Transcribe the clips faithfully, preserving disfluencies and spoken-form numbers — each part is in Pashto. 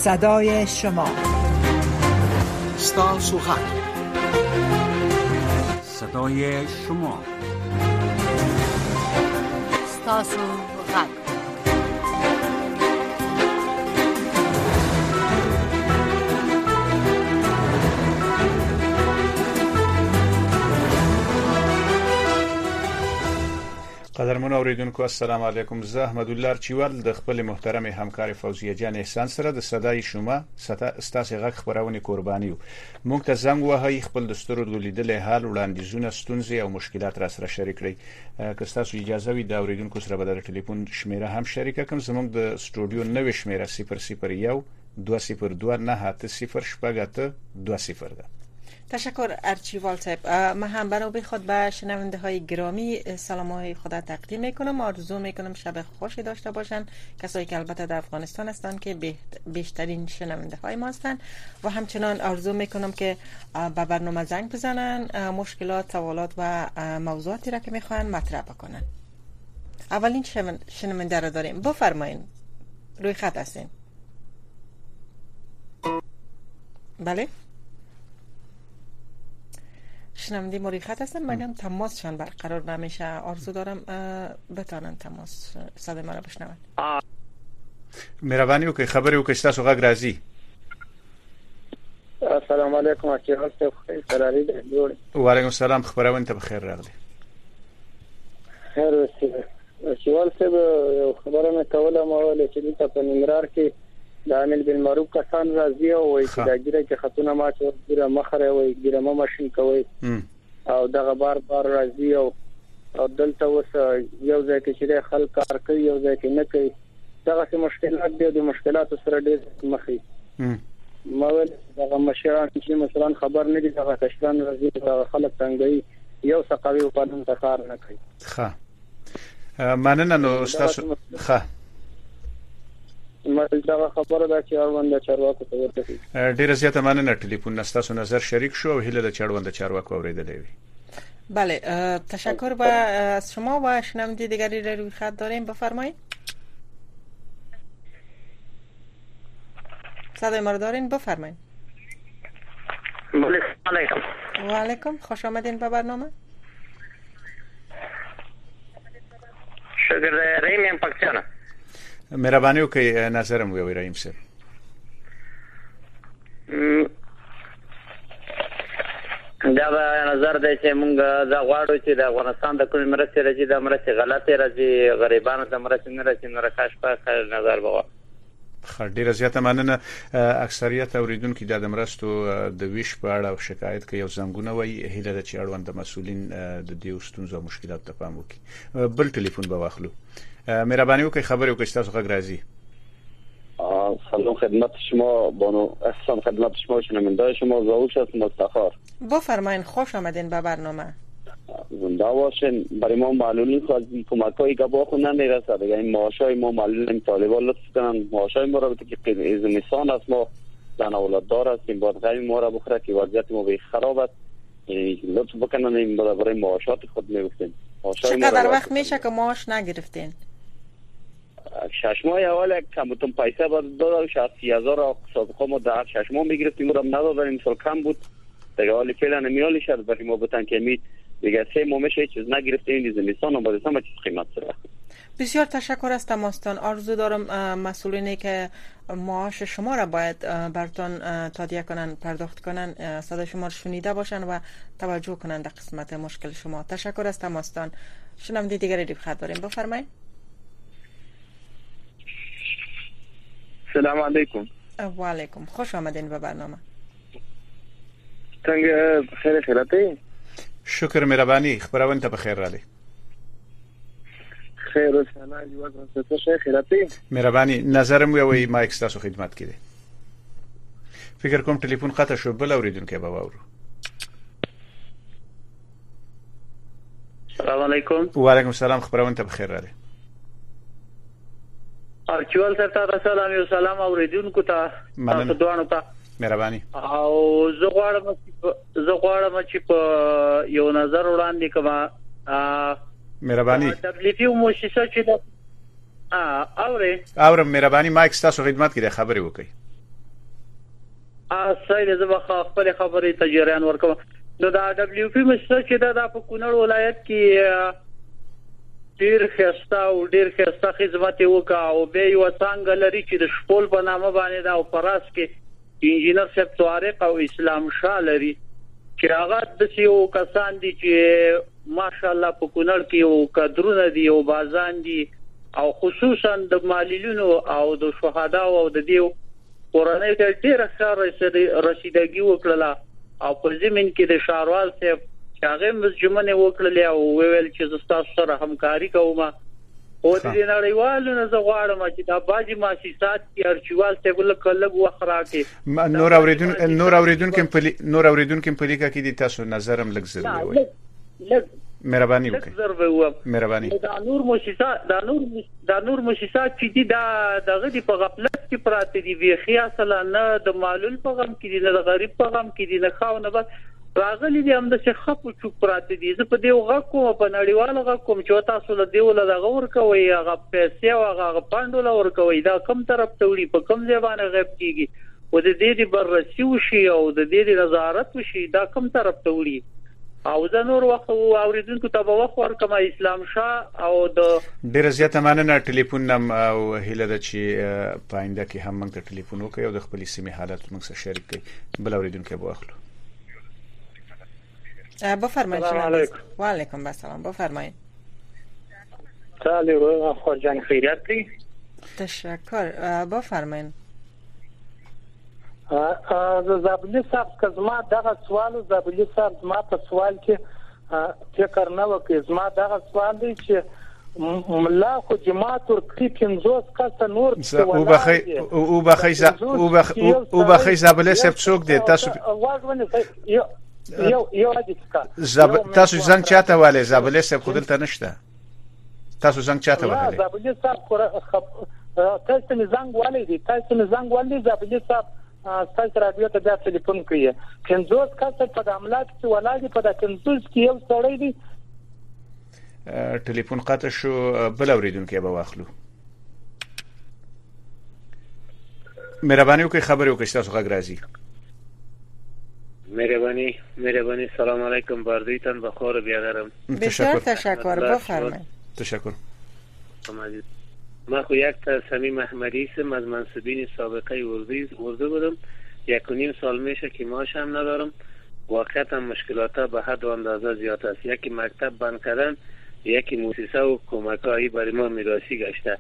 صدای شما ستاسو غږ صدای شما ستاسو غږ قدرمن اوریدونکو السلام علیکم. زه احمد الله چوال د خپل محترم همکار فوزیه جان احسان سره د صداي شما ستاسو غږ خبرونه قرباني وو. موږ ته زنګ وهي خپل دستور لیدل حال وړاندیزونه ستونزې او مشکلات را سره شریک کړئ. که تاسو اجازه وي د اوریدونکو سره به د ټلیفون شمیره هم شریک کوم. زموږ د استودیو نوې شمیره صفر صفر یک دو صفر دو نه صفر شپږ دو صفر ده. تشکر ارچیوال صاحب. من هم برای خود به شنونده های گرامی سلام های خود تقدیم میکنم. آرزو میکنم شب خوشی داشته باشن، کسایی که البته در افغانستان هستند که بیشترین شنونده های ما هستند، و همچنان آرزو میکنم که به برنامه زنگ بزنن، مشکلات، سوالات و موضوعاتی را که میخوان مطرح بکنن. اولین شنونده را داریم. بفرمایید، روی خط هستین. بله، شنونده موری خط هستم. من تماسشان برقرار نمیشه. آرزو دارم بتانن تماس صدای ما را بشنون. مهربانی وکړئ خبرې وکړئ، تاسو غږ راځي. السلام علیکم. اچھا تاسو خیراری دی جوړ. وعلیکم السلام. خبرونه ته بخیر راغلی. خیر اوسئ. شوال صاحب یو خبرونه کوله ما ولې چې په نمرار کې د عامل بالمعروف کسان راځي او وایي چې دا ګیره کې خطونه ما چې ګیره مخره وایي ګیره ما ماشين کوي او دغه بار بار راځي او او دلته وس یو ځای کې چې خلک کار کوي یو ځای کې نه کوي. دغه څه مشکلات دي، د مشکلاتو سره ډېر مخې ما ول دغه مشران چې مثلا خبر نه دي دغه کشران راځي دغه خلک څنګه یو ثقافي او قانون ته کار نه کوي. ښه مننه. نو تاسو ښه ما دا خبره ده چې اړوند چارواکو ته ورته ډیره زیاته مننه. ټلیفون نستاسو نظر شریک شو او هله د چاړوند چارواکو اوریدلې وي. بله، تشکر با از شما و شنونده دیگری را روی خط داریم. بفرمایید. صدای ما رو دارین؟ بفرمایید. بله، علیکم. و علیکم. خوش آمدین به برنامه. شکر رحیم پاکستان. مهرباني وکړئ نظرم وی رحیم صاحب. دا به نظر دی چې موږ دا غواړو چې د افغانستان د کومې مرستې راځي د مرستې غلطې راځي، غریبانو د مرستې نه راځي، نو راکاش په نظر بغوا. خو ډیره زیاته مننه. اکثریت اوریدونکو د مرستو د ویش په اړه او شکایت کوي او زنګونه وایي هیله د چاړوند مسولین د دې ستونزو او مشکلات ته پام وکړي. بل ټلیفون به واخلو. مهربانی وکړئ خبرې وکړئ، تاسو غږ راځي. سلام خدمت شما بانو احسان، خدمت شما شنونده شما زاوش هستم مفتخار. بفرمایید، خوش آمدین به برنامه. زنده باشین. برای ما معلولی خواهد کمکایی که با خود نمیرسد. یعنی معاشای ما معلولین طالبان لطف کنن معاشای ما را بده که از نسان است، ما زن اولاد دار هستیم، باید غمی ما را بخوره که وضعیت ما به خراب است. یعنی لطف بکنن این برای معاشات خود میگفتیم. چقدر وقت میشه که معاش نگرفتین؟ شش ماه اول کمتون پیسه بود دادن شصت هزار سابقه ما در شش ماه میگرفتیم، رو ندادن. این سال کم بود دیگه، حالی فعلا نمیالی شد برای ما بتن که امید دیگه سه ماه میشه هیچ چیز نگرفتیم. این زمستان و بعد هم چیز قیمت سره. بسیار تشکر از تماستان. آرزو دارم مسئولینی که معاش شما را باید براتون تادیه کنن، پرداخت کنن، صدای شما رو شنیده باشن و توجه کنن در قسمت مشکل شما. تشکر از تماستان. شنونده دیگری رو خط داریم. بفرمایید. سلام علیکم. و علیکم. خوش آمدین به برنامه. څنګه خیر خیراته؟ شکر مهرباني. خبرونه ته بخیر رالی. خیر او سلام یو څه څه خیراته؟ مهرباني. نظرم وی مایک تاسو خدمت کړي. فکر کوم ټلیفون قطع شو، بل اوریدونکو به واورو. السلام علیکم. و علیکم السلام. خبرونه ته بخیر رالی. ارچوال سره تاسو سلام یو سلام اوریدونکو ته تاسو دوانو ته مهرباني. او زه غواړم زه غواړم چې په یو نظر وړاندې کوم. مهرباني. تبلیغي مؤسسه چې دا اوري اورم. مهرباني مایک تاسو خدمت کې خبرې وکړئ. اصل زما خپل خبرې ته جریان ورکوم. نو دا دبليو پی مشر چې دا په کونړ ولایت کې ډیر خستا او ډیر خستا خدمت وکا او به یو څنګه لري چې د شپول په نامه باندې دا او پراس کې انجینر صاحب طارق او اسلام شاه لري چې هغه د یو کسان دي چې ماشاءالله په کونړ کې یو کډرونه دي او بازان دي او خصوصا د مالینو او د شهدا او د دیو قرانه ته ډیر ښه رسیدګي وکړه او په زمين کې د شاروال صاحب هغه مزجمنه وکړلې او ویل چې زستا سره همکاري کوم او د دې نړیوالو نه زغواړم چې دا باجی مؤسسات کې ارچوال ته ول کله وخرا کې نور اوریدون نور اوریدون کې په نور اوریدون کې په لیکه کې دي تاسو نظرم لګ زر وي لګ مهرباني وکړئ مهرباني دا نور مؤسسات دا نور دا نور مؤسسات چې دي دا دغه دی په غفلت کې پراته دي وی خیاصله نه د معلول په غم کې دي نه د غریب په غم کې دي نه خاونه بس راغلي دي هم د شخص په چوک پراته دي زه په دې وغه کوم په نړیواله غو کوم چې تاسو له دی ول دغه ورکوي هغه پیسې او هغه پاندول ورکوي دا کم طرف ته وړي په کم ځبانه غیب کیږي او د دې د بررسي وشي او د دې د نظارت وشي دا کم طرف ته وړي او زه نور وخت اوریدونکو ته به وخت ورکم اسلام شاه او د ډیر زیاته مننه ټلیفون نم او هله د چې پاینده کې هم موږ ټلیفون وکړو د خپل سیمه حالت موږ سره شریک کړي بل اوریدونکو به واخلو. بفرمایید. سلام علیکم. و علیکم السلام. بفرمایید. سلام اخوان جان خیریت دی؟ تشکر. بفرمایید. از زابلی صاحب که زما دغه سوال زابلی صاحب زما په سوال کې فکر نه وکړ زما دغه سوال دی چې ملا خو جماعت ورکړي پنځوس کسه نور او بخي او بخي او بخي او بخي زابلی صاحب څوک دی تاسو یو یو دقیقه زاب تاسو زنګ چاته والے زابلی صاحب خودل ته نشته تاسو زنګ چاته والے زابلی صاحب تاسو نه زنګ والے دي تاسو نه زنګ والے زابلی صاحب تاسو رادیو ته بیا ټلیفون کوي پنځوس کسه په عملات کې ولادي په پنځوس کې یو سړی دی ټلیفون قطع شو بل اوریدونکو به واخلو. مهرباني وکړئ خبرې وکړئ تاسو غږ راځي. مهربانی مهربانی سلام علیکم باردیتان بخور بیادرم. بسیار تشکر. بفرمایید. تشکر. ما خو یک تا سمیم احمدی اسم از منصبین سابقه اردو اردو بودم یک و نیم سال میشه که معاش هم ندارم واقعا مشکلات به حد و اندازه زیاد است یکی مکتب بند کردن یکی مؤسسه و کمکایی برای ما میراثی گشته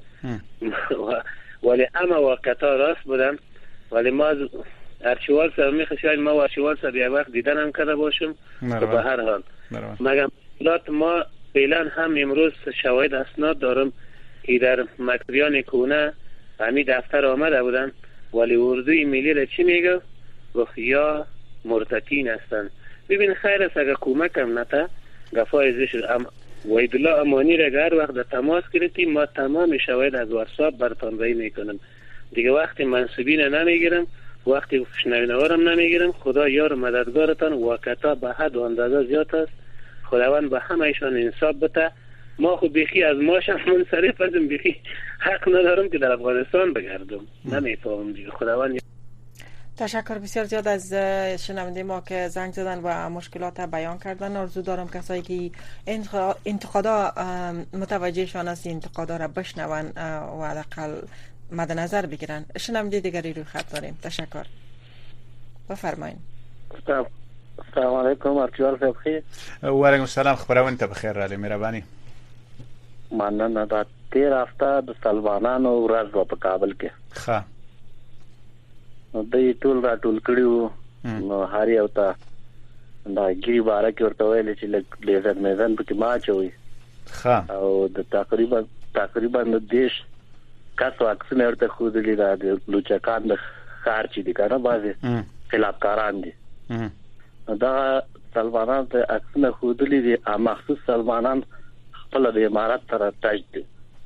ولی اما واقعا راست بودن ولی ما ارشیوال صاحب میخوایم ما ارشیوال صاحب یک وقت دیدن هم کرده باشم و به هر حال مگم مشکلات ما فعلا هم امروز شواهد اسناد دارم که در مکتبیان کونه همی دفتر آمده بودن ولی اردوی ملی را چی میگه؟ گفت یا مرتکین هستن. ببین خیر است اگر کمک هم نتا گفای زشت ام ویدالله امانی را هر وقت در تماس گرفتیم ما تمام شواهد از واتساپ برتانوی میکنم دیگه وقتی منصوبین نمیگیرم وقتی شنوینوارم نمیگیرم خدا یار مددگارتان واقعا به حد و اندازه زیاد است خداوند به همه ایشان انصاف بده ما خو بیخی از ماش منصرف ازم بیخی حق ندارم که در افغانستان بگردم نمیفهمم دیگه خداوند. تشکر بسیار زیاد از شنونده ما که زنگ زدن و مشکلات بیان کردن. آرزو دارم کسایی که انتقادا متوجهشان است انتقادا را بشنون و حداقل مد نظر بگیرن. شنونده دیگری روی خط داریم. تشکر. بفرمایید. السلام علیکم ارجوال صاحب خیر. و علیکم السلام خبرونه ته بخیر را مهرباني. مننه دا تیر هفته د سلمانانو ورځ په کابل کې. ښه. نو د ټول را ټول کړیو نو هاري او تا دا ګری بارا کې ورته ویل چې لږ لیزر میدان په کې ما چوي. ښه. او د تقریبا تقریبا د دیش کاسو اکسن ورته خو دلی دا د لوچکان د خار چي دي کنه بازي خلافکاران دي. دا سلمانان ته اکسن خو دلی دي مخصوص سلمانان خپل د امارات تر تاج دي.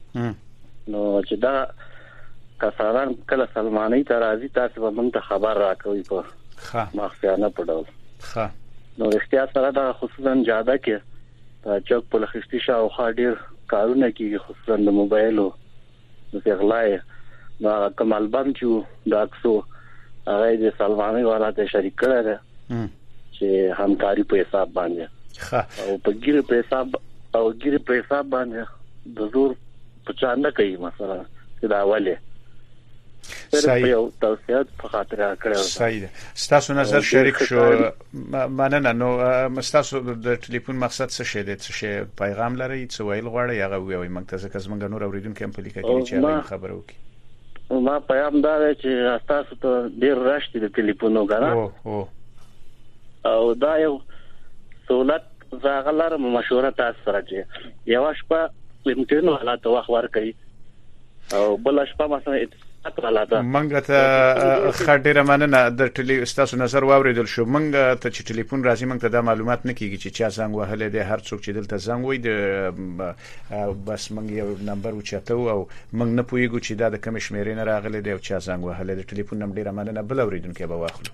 نو چې دا کسان کله سلمانی ته راځي تاسو به موږ ته خبر راکوي په ښه مخفیانه پډول. ښه. نو اختیار سره دا خصوصا جاده کې دا چوک په لخصتي شاو خاډیر کارونه کې خصوصا د موبایلو د غلای دا کمال بند چې دا اکسو هغه د سلماني حالات شریک کړل چې همکاري په حساب باندې ښه او په ګیره په حساب او ګیره په حساب باندې د زور په چانه کوي مثلا دا اوله صحیح یو توصیه په خاطر کړو. صحیح ستاسو نظر شریک شو مننه. نو مستاسو د ټلیفون مقصد څه شه دی؟ څه شه پیغام لري؟ څه ویل غواړي؟ هغه وی موږ ته ځکه زمونږ نور اوریدونکو هم په لیکه کې چې هغه خبرو وکړي. ما پیغام دا چې تاسو ته ډیر راشي د ټلیفونو غره او او او دا یو سہولت زاغلار مشوره تاسو سره چې یو شپه لمټینو حالات وخت ورکړي او بل شپه مثلا منګه ته خډیره مننه د ټلی استاسو نظر واوریدل شو. منګه ته چې ټلیفون راځي منګه ته د معلومات نه کیږي چې چا زنګ وهله دی. هر څوک چې دلته زنګ وای د بس منګه یو نمبر وچاته او منګ نه پویګو چې دا د کم شمیرې نه راغلی دی او چا زنګ وهله د ټلیفون نمبر ډیره مننه. بل اوریدونکو به واخلو.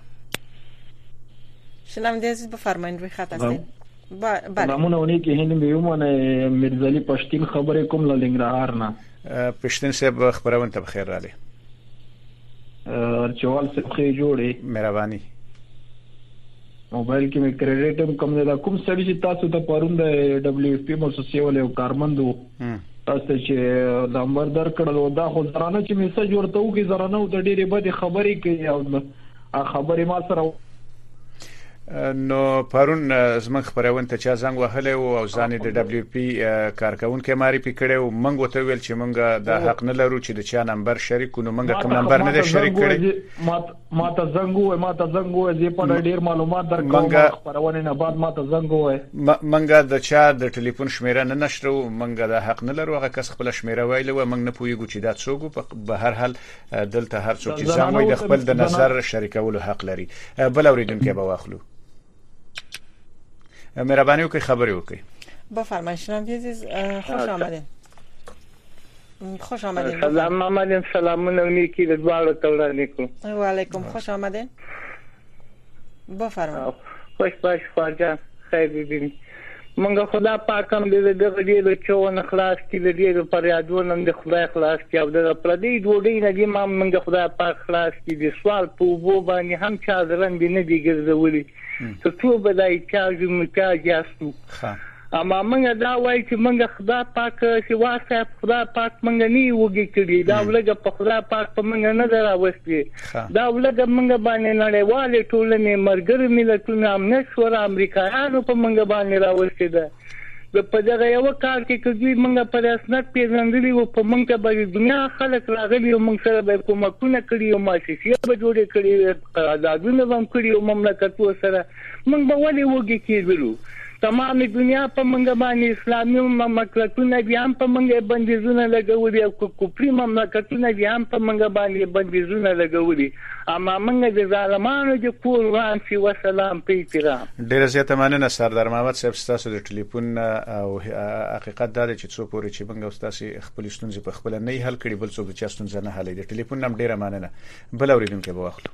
شنم عزیز بفرمایید روی خط هستید. بله نمونه اونی که هند میومونه میرزالی پشتین خبر کوم لنګرهار نه. پښتون صاحب خبرونه ته بخیر رالی. ارچوال سے خې جوړې مهرباني. موبایل کې مې کریډټ هم کم نه کوم سړي چې تاسو ته پرون د دبليو اف پی مؤسسې ولې او کارمندو تاسو چې نمبر درکړل دا خو زرانه چې میسج ورته وکي زرانه د ډېرې بد خبرې کوي او خبرې ما سره نو پرون زمون خبرونه ته چا زنګ وهله او ځان د دبليو پی کارکون کې ماري پکړه او منګ وته ویل چې منګه د حق نه لرو چې د چا نمبر شریک نو منګه کوم نمبر نه شریک کړي. ما ته زنګ وای ما ته زنګ وای زه په ډیر معلومات درکوم خبرونه نه بعد ما ته زنګ وای منګه د چا د ټلیفون شمیره نه نشرو منګه د حق نه لرو. هغه کس خپل شمیره ویل و منګ نه پویګو چې دا څوک په هر حال دلته هر څوک چې زنګ وای د خپل د نظر شریکولو حق لري. بل اوریدونکو به واخلو. مهرباني وکړئ خبرې وکړئ. بفرمایید شنم عزیز خوش آمدین. خوش آمدین. سلام آمدین. سلامونه نیکی د دوالو تولانی کوم. و علیکم خوش آمدین. بفرمایید. خوش باش خواجه خیر ببینید. منګه خدا پاکم دې دغه دې چون خلاص کی دې پر یادونه د خدای خلاص کی او د پردي ډوډۍ نه دې ما منګه خدای پاک خلاص کی دې سوال په وو باندې هم چا درن دې نه دی ګرځولي ته ټول بدای چا جوم چا جاسو اما منګه دا وای چې منګه خدای پاک چې واسه خدای پاک منګه نی وګی کړی دا ولګه په خدای پاک په منګه نه دراوستي دا ولګه منګه باندې نړیواله ټولنې مرګر ملتونه امنیت شورا امریکایانو په منګه باندې راوستي ده. د په دغه یو کار کې کوي منګه پر اسناد پیژندلي او په منګه باندې دنیا خلک راغلي او منګ سره به کومکونه کړی او ماشيې به جوړې کړی قراردادونه هم کړی او مملکتو سره منګ به ولې وګی کېږي. تمام دنیا په منګه باندې اسلامي مملکتونه بیا هم په منګه بندیزونه لګولي او کوپری مملکتونه بیا هم په منګه باندې بندیزونه لګولي اما منګه د ظالمانو د کور وان سی وسلام په احترام. ډیر زیاته مننه سردار محمد صاحب تاسو د ټلیفون او حقیقت دا چې څو پورې چې منګه تاسو خپل ستونزې په خپل نه حل کړي بل څوک چې ستونزې نه حل دي. ټلیفون نم ډیره مننه. بل اوریدونکو به واخلو.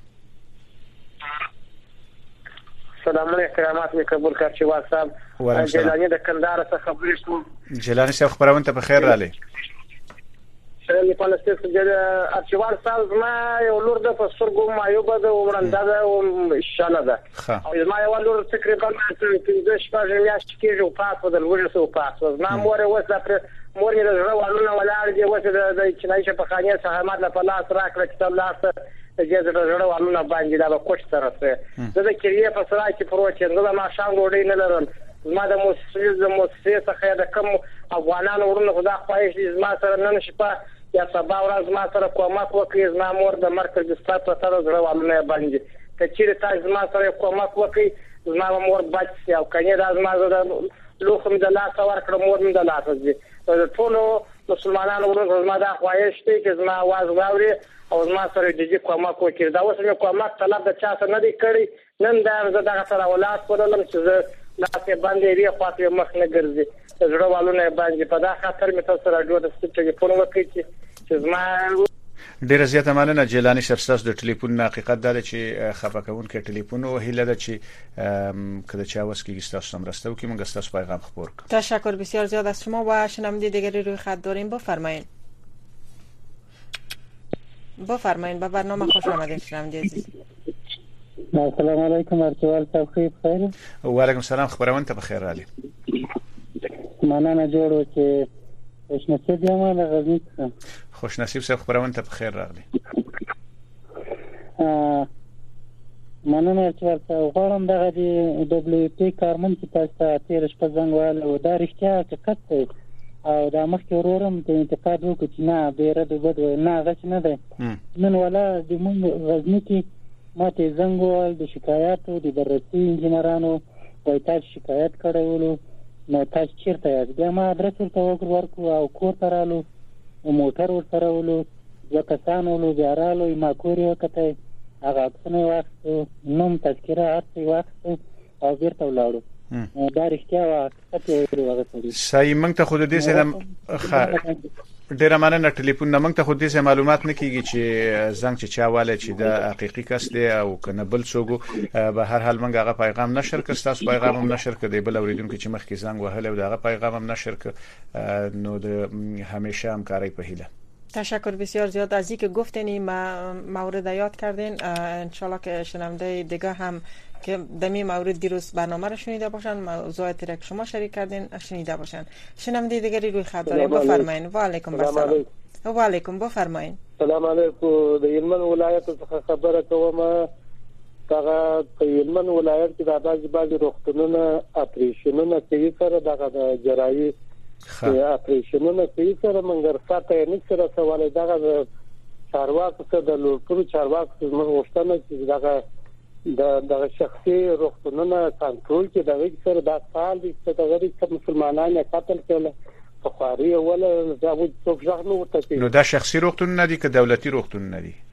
سلامونه احترامات می قبول کړ چې واتساپ جیلانی د کندهار څخه خبرې کوم. جیلانی صاحب خبرونه ته په خیر رالی. سلام پالستر د ارچوال صاحب ما یو لور د پسترګو مایوبه د ورنده ده او شاله ده او ما یو لور تقریبا پنځه شپږ میاشتې کې جو پاس ودل ورسو پاس ما مور وسه پر مور مې د زړه والونه ولاړ دی وسه د چنای په خانه سهامات له پلاس راکړه کتاب لاس جزر زړه والونه باندې دا کوټ سره څه د کریه په سره کې پروت چې ما شام وړي نه لرم ما د مؤسسې د مؤسسې څخه د کم افغانانو ورونه خدا خواهش دي ما سره نن شپه یا سبا ورځ ما سره کومک وکړي زما مور د مرکز د ستات په سره زړه والونه باندې کچېر تاسو ما سره کومک وکړي زما مور بچ او کنه د زما د لوخم د لاس ورکړ مور مې د لاس دي ټول مسلمانانو ورونه زما د خواهش دي چې زما आवाज واوري او زما سره د دې کومک وکړي دا اوس مې کومک طلب د چا څخه نه دی کړی نن دا زه دغه سره ولات کولم چې لاس باندې ری خاطر مخ نه ګرځي زړه والونه باندې په دا خاطر مې تاسو را جوړ ستې چې په نو کې چې زما ډیر زیاته مننه. جیلانی شرستاس د ټلیفون حقیقت دا چې خبرکون کې ټلیفون او هیله ده چې کله چا وس کې تاسو سمرسته و کې موږ تاسو پیغام خبر کنیم. تشکر بسیار زیاد از شما و شنونده دیگری روی خط داریم. بفرمایید. بفرمایید. به برنامه خوش آمدید شنونده عزیز. السلام علیکم ارچوال صاحب خیر. و علیکم السلام خبرونه ته بخیر علي. مننه جوړو چې خوش نصیب یم له غزنی څخه. خوش نصیب صاحب خبرونه ته بخیر راغلی. ا مننه ارچوال صاحب غواړم دغه د دبليو پی کارمن چې تاسو ته تیر شپه زنګ وهل دا رښتیا حقیقت دی او دا مخکې ورورم د انتقاد وکړ چې نه ډېره د بد نه غش نه دی نن ولا د مونږ غزنی کې ماته زنګ وهل د شکایاتو د بررسي انجینرانو وایي تاسو شکایت کړی ولو نو تاسو چیرته یاست؟ بیا ما ادرس ورته ورکړو او کور ته رالو موټر ورسره ولو دوه کسان ولو بیا رالو ما کور یې وکتی هغه عکسونه یې واخیستو نوم تذکره هر څه یې واخیستو او بیرته ولاړو. دا رښتیا وه حقیقت یې ویلي هغه سړي. صحیح. موږ ته خو د دې سره ډېره مننه ټلیفون نه موږ ته خو دې سره معلومات نه کیږي چې زنګ چې چا واله چې د حقيقي کس دی او کنه بل څوک. به هر حال موږ هغه پیغام نشر کړ تاسو پیغام هم نشر کړ دی بل اوریدونکو چې مخکې زنګ وهله او هغه پیغام هم نشر کړ نو د همیشه همکاري په هیله. تشکر بسیار زیاد از اینکه گفتین ما مورد یاد کردین. انشالله که شنونده دیگه هم که دمی مورد دیروز برنامه رو شنیده باشن موضوعاتی را که شما شریک کردین شنیده باشن. شنونده دیگری روی خط داریم بفرمایید. و علیکم السلام. و علیکم بفرمایید. سلام علیکم. د هلمند ولایت څخه خبره کوم. هغه په هلمند ولایت کې د بعض بعض روغتونونو اپریشنونه کوي سره دغه جراحي اپریشنونه کوي سره منګر ساته نه سره سوال دغه چارواکو څخه د لوړ چارواکو موږ غوښتنه چې دغه د دغه شخصي روغتونونو کنټرول کې دغه سره د فعال دي چې دغه د مسلمانانو قتل کړل په خاري ولا دا و څوک ځغ نو ورته. نو دا شخصي روغتون نه دي که دولتي روغتون نه دي؟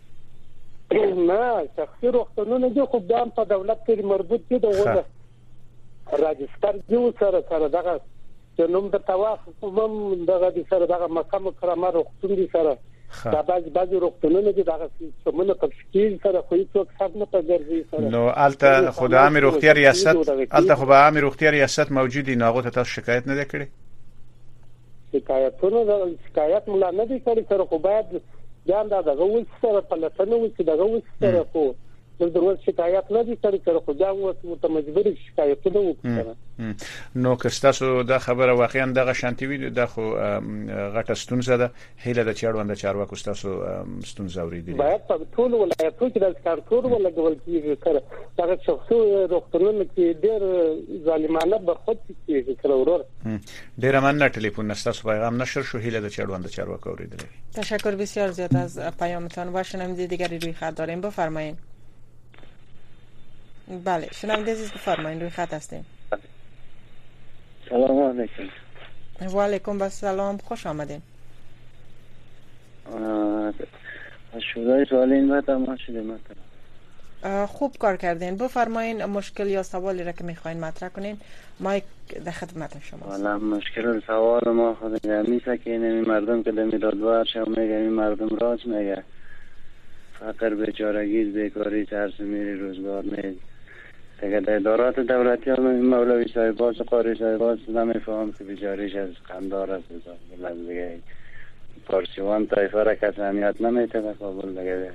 نه شخصي روغتونونه دي خو د په دولت کې مربوط دي دغه راجستر جو سره سره دغه چې نوم د تواف کوم دغه د سره دغه مقام کرامه روغتون دي سره دا بعض بعض روغتونونه دي دغه څومره په شکل سره خو هیڅ څه نه په ګرځي سره. نو الته خدای امر روغتیا ریاست الته خو به امر روغتیا ریاست موجودی نو هغه ته شکایت نه کړي؟ شکایتونه شکایت مولا نه دي کړی سره خو باید ځان دا دغه وس سره په لټنه وکړي دغه وس سره خو د دروازه شکایت نه دي کړی سره خو دا ورته مجبور شکایتونه وکړي. نو که تاسو دا خبره واقعا دغه شانتي وي دا خو غټه ستونزه ده هیله د چاړوند چارواکو تاسو ستونزه اوریدل باید په ټول ولایتونو کې د کارکور ولګول کیږي سره دغه شخصي روغتونونو کې ډېر ظالمانه برخود کیږي سره ورور. ډېر مننه ټلیفون تاسو پیغام نشر شو هیله د چاړوند چارواکو اوریدل. تشکر بسیار زیاد از پیامتان و شنونده دیگری روی خط داریم بفرمایید. بله شنونده عزیز بفرمایید روی خط هستیم. سلام علیکم. و علیکم السلام خوش آمدین. شورای سوالین ما تمام شده مثلا. خوب کار کردین بفرمایید مشکل یا سوالی را که میخواین مطرح کنین ما در خدمت شما. والا مشکل و سوال ما خود میشه که این مردم که دمیدادوار شو میگه این مردم راست میگه فقر بیچارگی بیکاری ترس میری روزگار نیست دیگه در ادارات دولتی هم مولوی صاحباس و قاری صاحباس نمیفهم که بیچاریش از قندار است دیگه پارسیوان طایفه را کس اهمیت نمیته به کابل دیگه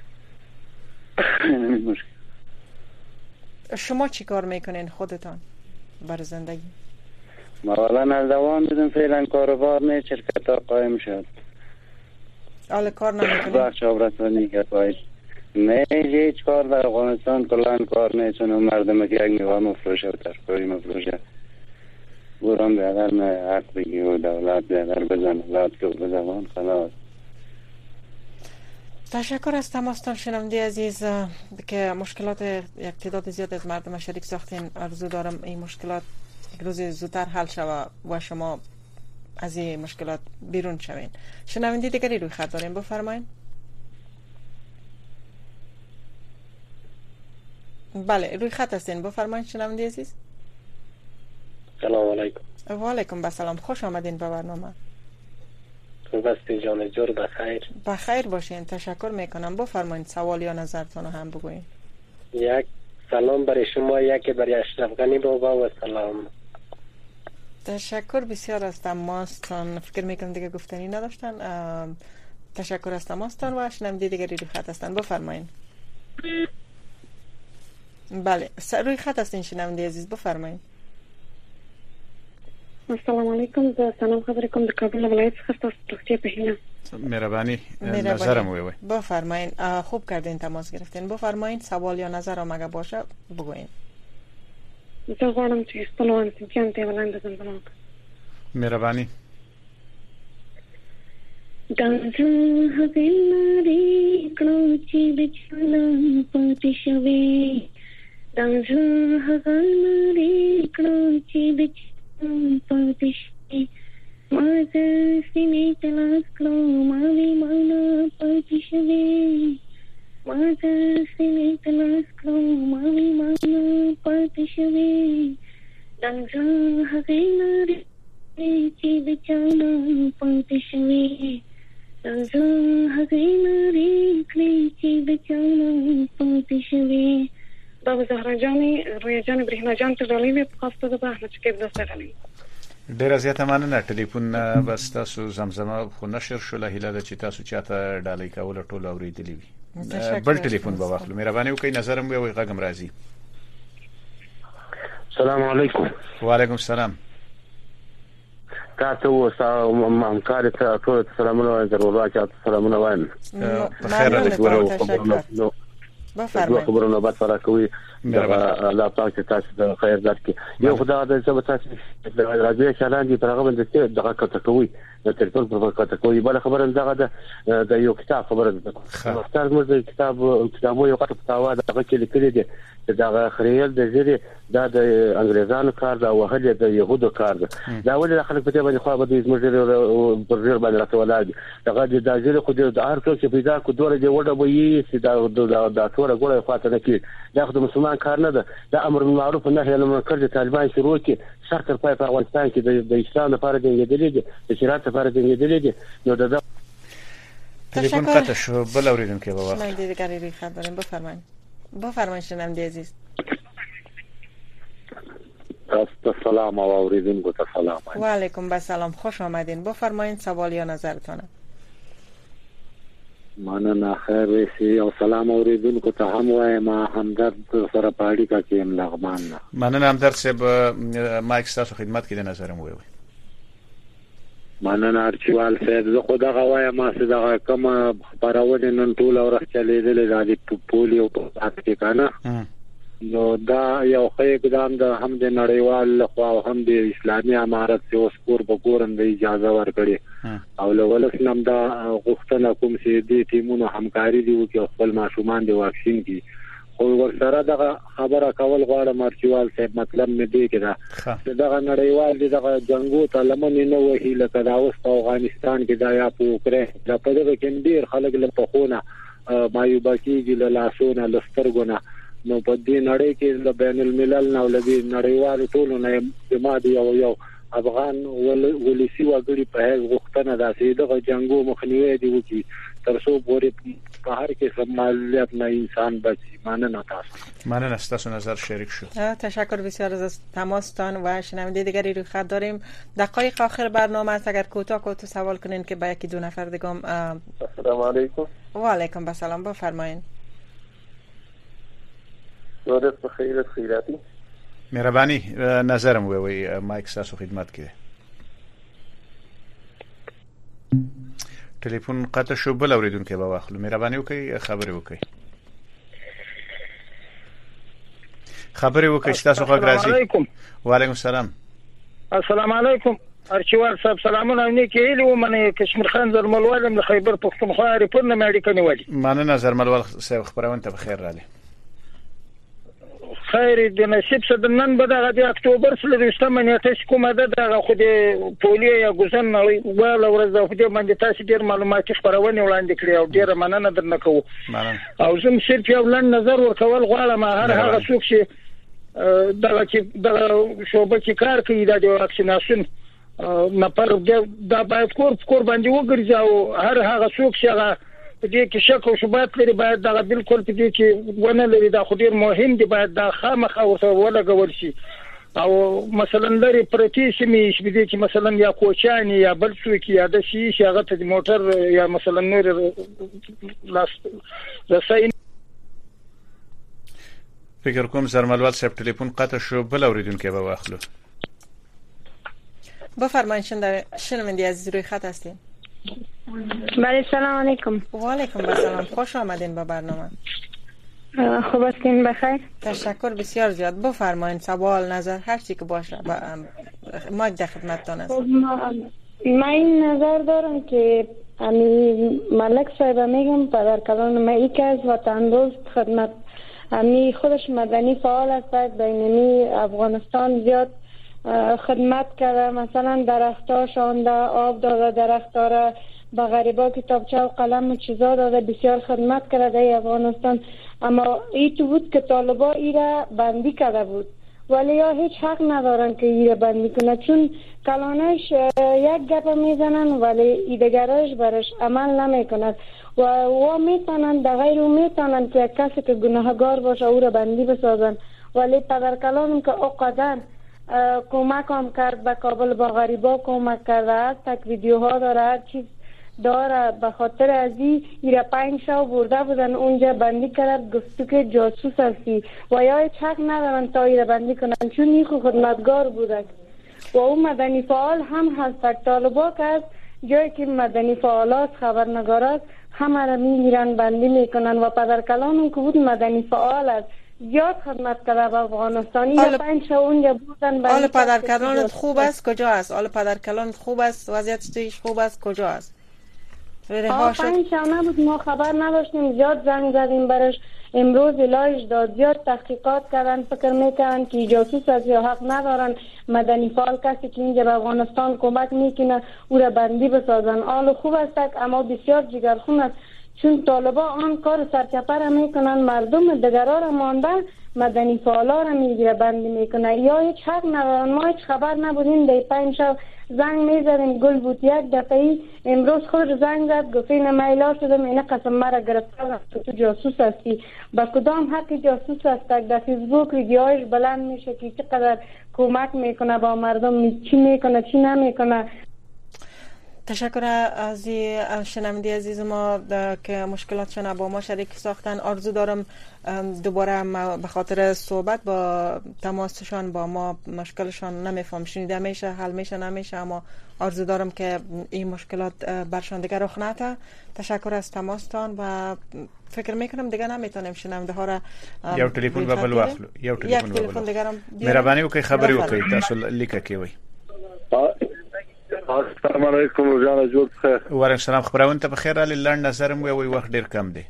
مشکل. شما چی کار میکنین خودتان بر زندگی؟ ما والا از دوام دیدم فعلا کاروبار نیست شرکت ها قایم شد. حالا کار نمیکنین؟ بخش آبرسانی که باید نه هیچ کار در افغانستان کلان کار نیست و مردم که یک میوه مفروشه و ترکاری مفروشه برام بیادر نه حق بگی و دولت بیادر بزن دولت که بزن خلاص. تشکر از تماستان شنونده عزیز که مشکلات یک تعداد زیاد از مردم شریک ساختین. آرزو دارم این مشکلات یک روز زودتر حل شود و شما از این مشکلات بیرون شوین. شنونده دیگری روی خط داریم بفرمایید. بله روی خط هستین بفرمایید شنونده عزیز. سلام علیکم. و علیکم السلام خوش آمدین به برنامه. خوبستی جان جور بخیر. بخیر باشین تشکر میکنم بفرمایید سوال یا نظرتون هم بگوین. یک سلام برای شما یکی برای اشرف غنی بابا و سلام. تشکر بسیار از تماستان. فکر میکنم دیگه گفتنی نداشتن. تشکر از تماستان و شنونده دیگری روی خط هستند. بفرمایید. بله روی خط هستین شنونده عزیز، بفرمایید. السلام علیکم. زه سلام خبرې کوم د کابل ولایت څخه. تاسو روغتیا په هیله. مهربانی نظرم وی وی. بفرمایید. خوب کردین تماس گرفتین. بفرمایید سوال یا نظرم اگه باشه بگوین. زه غواړم چې خپل وانتیان ته ولاندې زنګم. مهربانی. دانځه هغه لري کړو چې د چلم پاتې شوي. دانځه هغه لري کړو چې د چلم پاتې شوي. ما زه سینې ته لاس کړو ما وی مانا پاتې شوي. ما زه سینې ته لاس کړو ما وی مانا پاتې شوي. دانځه هغه لري چې د چلم پاتې شوي. دانځه هغه لري چې د چلم پاتې شوي. بابا زهرا جانې رویا جان برهنا جان ته ډالۍ په خاصه ده په چې کې د سره ډیر زیاته مننه. ټلیفون بس تاسو زمزمه خو نشر شو له هیله چې تاسو چاته ډالۍ کول ټول اوریدلی وي. بل ټلیفون به واخلو. مهرباني وکړئ نظرم وي غږم راځي. السلام علیکم. وعلیکم السلام. تاسو او همکار ته ټول سلامونه ضرورت تاسو سلامونه وایم. بخیر راغلی. بفرمایئ. خبرونه بعد سره کوي. الله پاک تاسو د خیر درکړي. یو خدای د سبا تاسو د راځي چلان دي پرغه باندې دغه کته کوي د تلفون په کته کوي. بل خبره دغه د یو کتاب خبره ده. مختار موږ د کتاب کتابو یو کتاب تاوا دغه کې لیکل دي دغه خریل د زیری دا د انګريزانو کار دا وهله د يهودو کار ده. دا ولې خلک په دې باندې خو به د زموږ پر ډیر باندې راټولای دغه د زیری خو د هر څه چې پیدا کو دوره دی وړه به یې چې دا د ټوره ګوره فاته نه کی دا خو د مسلمان کار نه ده. دا امر بالمعروف نهي عن المنکر د طالبان شروع کی شرط پر پای په افغانستان کې د اسلام لپاره د یدلې دي د شریعت لپاره د یدلې دي. نو دا تلیفون قطع شو. بل اوریدونکو به واخلو. من دیگه گری خبر دارم. بفرمایید. بفرمایید شنونده عزیز. تاسو سلام او اوریدونکو ته سلام. و علیکم السلام. خوش آمدین. بفرمایید سوال یا نظرتون. مننه. خیر شي او سلام اوریدونکو ته هم وایم. همدرد سره پاړی کا کې لغمان. مننه همدرد صاحب. مایک تاسو خدمت کې د نظرم وی وی. مننه ارچوال صاحب. زه خو دغه وایم چې دغه کوم خبرونه نن ټول ورځ چلیدل د پولیو په اړه کنه. نو دا یو ښه اقدام ده هم د نړیوال خو هم د اسلامي امارت څخه وسپور بګورن د اجازه ورکړي او لولس نم دا غوښتنه کوم چې د ټیمونو همکاري دی او خپل ماشومان د واکسین کی خو ورسره دغه خبره کول غواړم ارچوال صاحب. مطلب مې دی کې دا دغه نړیوال دغه جنگو ته لمن نه وهي لکه دا اوس په افغانستان کې دا یا په اوکرين دا په دغه کې ډیر خلک له پخونه مایوبه کیږي له لاسونه لسترګونه. نو په دې نړۍ کې د بین الملل نو لدی نړیوال ټولو نه جماعت یو یو افغان ولسی وګړي په هیڅ غوښتنه داسې دغه جنگو مخنیوي دی وکي تر څو پورې په هر کې سمالیت نه انسان بچي. مننه تاسو. مننه تاسو نظر شریک شد. تشکر بسیار از تماستان و شنونده دیگری روی خط داریم. دقایق آخر برنامه است. اگر کوتاه کوتاه سوال کنین که با یکی دو نفر دیگه. السلام علیکم. و علیکم السلام. بفرمایید. روز بخیر خیراتی. مهربانی نظرم وی وی مایک تاسو خدمت کې. ټلیفون قطع شو. بل اوریدونکو به واخلو. مهرباني وکړئ خبرې وکړئ. خبرې وکړئ تاسو غږ راځي. وعلیکم السلام. السلام علیکم. ارچوال صاحب سلامونه نه کېلو. منه کشمیر خان زرملوال من خیبر پختونخوا ریپورت نه مېډیکل نیولې. مننه زرملوال صاحب خبرونه ته بخیر رااله. خیر د نصیب صد نن به د اکتوبر سلوستمه نیټه کومه ده د خو د پولیو یا ګوزن ول ورځ د خو د باندې تاسو ډیر معلومات خبرونه وړاندې کړی او ډیر مننه درنه کوم. او زم صرف یو لن نظر ورکول غواړم هر هغه څوک چې دغه چې د شوبه کې کار کوي د واکسیناسیون نه پر دا باید کور کور باندې وګرځي او هر هغه څوک چې هغه په دې کې شک او شبهات لري باید دا بالکل په دې کې ونه لري. دا خو ډیر مهم دی. باید دا خامخا ورته ولګول شي او مثلا لري پرتی سیمې شبدي چې مثلا یا کوچانی یا بل څوک یا د شي هغه ته موټر یا مثلا نور لاس رسای. فکر کوم زرملوال صاحب ټلیفون قطع شو، بل اوریدونکو به واخلو. بفرمایید شنونده عزیز روی خط هستین. بله سلام علیکم. و علیکم السلام، خوش آمدین به برنامه. خوب هستین بخیر؟ تشکر بسیار زیاد. بفرمایید سوال، نظر، هر چی که باشه ما در خدمتتون هستم. من این نظر دارم که امی ملک صاحب میگم پدر کلان ما یکی از وطن دوست خدمت امی خودش مدنی فعال است، بینمی افغانستان زیاد خدمت کرده، مثلا درخت‌ها شانده، آب داده، درخت‌ها را به غریبا کتابچه و قلم و چیزا داده، بسیار خدمت کرده در افغانستان. اما ای تو بود که طالبا ای را بندی کرده بود، ولی یا هیچ حق ندارن که ای را بندی کنه، چون کلانش یک گپ میزنن ولی ایدگرش برش عمل نمی کند و و میتونن در غیر او میتونن که کسی که گناهگار باشه او را بندی بسازن. ولی پدر کلانم که اوقدن کمک هم کرد به کابل، با غریبا کمک کرده است، تک ویدیوها داره، هر چیز داره. به خاطر از این ایره پنج شو برده بودن اونجا بندی کرد، گفتو که جاسوس هستی و یا هیچ حق ندارن تا ایره بندی کنن، چون این خود خدمتگار بوده و اون مدنی فعال هم هست. طالبا که از جایی که مدنی فعالات خبرنگارات همه را میگیرن بندی میکنن و پدرکلانم که بود مدنی فعال است زیاد خدمت کرده به افغانستانی یا پنج شو اونجا بودن. آل پدرکلانت خوب است کجا است؟ آل پدرکلانت خوب است، وضعیت تویش خوب است کجا است؟ آه پنج شو نبود، ما خبر نداشتیم، زیاد زنگ زدیم برش، امروز علاج داد، زیاد تحقیقات کردن، فکر میکنن که جاسوس است یا حق ندارن مدنی فعال کسی که اینجا به افغانستان کمک میکنه او را بندی بسازن. آل خوب است اما بسیار جگرخون است، چون طالبا آن کار سرکپر میکنن، مردم دیگران را مانده مدنی فعالا را میگیره بندی میکنه، یا هیچ حق ندارن. ما هیچ خبر نبودیم، در پنج شو زنگ میزدیم، گل بود یک دفعه امروز خود زنگ زد گفت این میلا شدم، این قسم مرا گرفتن تو جاسوس هستی. با کدام حق جاسوس است؟ در فیسبوک ویدیوهایش بلند میشه که چقدر کمک میکنه با مردم، چی میکنه چی نمیکنه. تشکر از شنونده عزیز ما که مشکلاتشون با ما شریک ساختن. آرزو دارم دوباره به خاطر صحبت با تماسشان با ما مشکلشان نمیفهم شنیده میشه، حل میشه نمیشه، اما آرزو دارم که این مشکلات برشان دیگر رخ نده. تشکر از تماستان و فکر میکنم دیگه نمیتونیم شنونده ها را یو تلفن به بل واخلو یو تلفن به بل مهرباني وکړئ خبري وکړئ تاسو لیکه کوي. السلام علیکم روزانه جوړ خیر. وعلیکم السلام. خبرونه ته بخیر علي لاند نظرم وي وخت ډیر کم دی.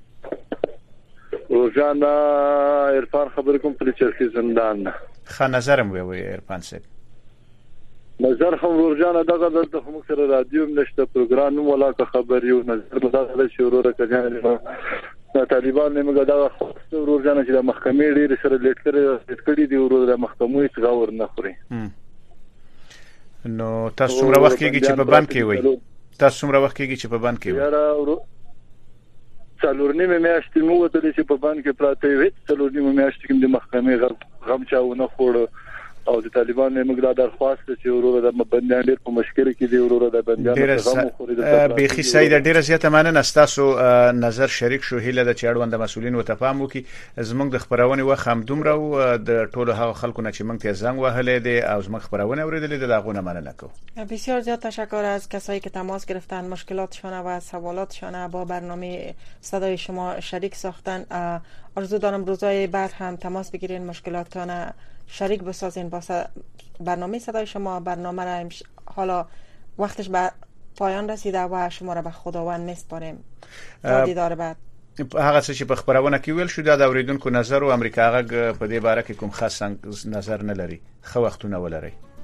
روزانه عرفان خبر کوم په چرخي زندان. ښه نظرم وي عرفان صاحب. نظر هم روزانه دغه دلته هم سره رادیو نشته پروګرام نو ولا که خبر یو نظر به دغه شروع راکړي. د طالبان نیمه دا روزانه چې د محکمې ډیر سره لیټ کړی کړي دی ورو د محکمې څخه ور نه خوري. نو تاسو څومره وخت کېږي چې په بند کې وي؟ تاسو څومره وخت کېږي چې په بند کې وي؟ یاره څلور نیمه میاشتې مو وته چې په بند کې پراته وي، څلور نیمه میاشتې کې د محکمې غم چاونه خوړ او د طالبان نیمه درخواست چې ورور د بندیان ډیر په مشکل کې دی، ورور د بندیان غم خوري. د بيخي سید ډیره زیاته مننه تاسو نظر شریک شو. هیله د چاړوند مسولین او تفاهم وکي زمونږ د خبرونه و خام دومره او د ټولو هغه خلکو نه چې مونږ ته زنګ وهلې دي او زموږ خبرونه اوریدلې دي دغه نه مننه کوم. بسیار زیاد تشکر از کسایی که تماس گرفتن، مشکلاتشان و سوالاتشان با برنامه صدای شما شریک ساختن. آرزو دارم روزهای بعد هم تماس بگیرین، مشکلاتتان شریک بسازین با برنامه صدای شما. برنامه را حالا وقتش به پایان رسیده و شما را به خداوند میسپاریم. تا دیدار بعد. هغه څه چې په خبرونه کې ویل شو دا د اوریدونکو نظر او امریکا هغه په دې باره کې کوم خاص نظر نه لري. خو وختونه ولري.